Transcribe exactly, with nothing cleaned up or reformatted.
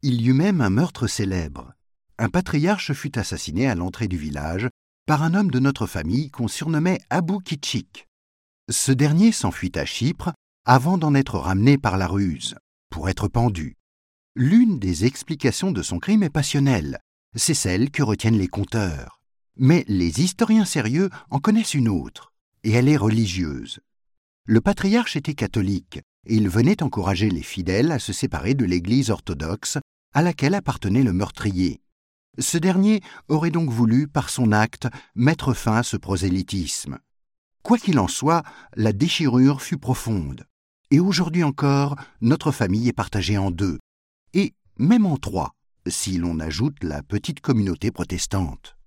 Il y eut même un meurtre célèbre. Un patriarche fut assassiné à l'entrée du village par un homme de notre famille qu'on surnommait Abou Kitchik. Ce dernier s'enfuit à Chypre avant d'en être ramené par la ruse, pour être pendu. L'une des explications de son crime est passionnelle, c'est celle que retiennent les conteurs. Mais les historiens sérieux en connaissent une autre, et elle est religieuse. Le patriarche était catholique, et il venait encourager les fidèles à se séparer de l'Église orthodoxe à laquelle appartenait le meurtrier. Ce dernier aurait donc voulu, par son acte, mettre fin à ce prosélytisme. Quoi qu'il en soit, la déchirure fut profonde. Et aujourd'hui encore, notre famille est partagée en deux, et même en trois, si l'on ajoute la petite communauté protestante.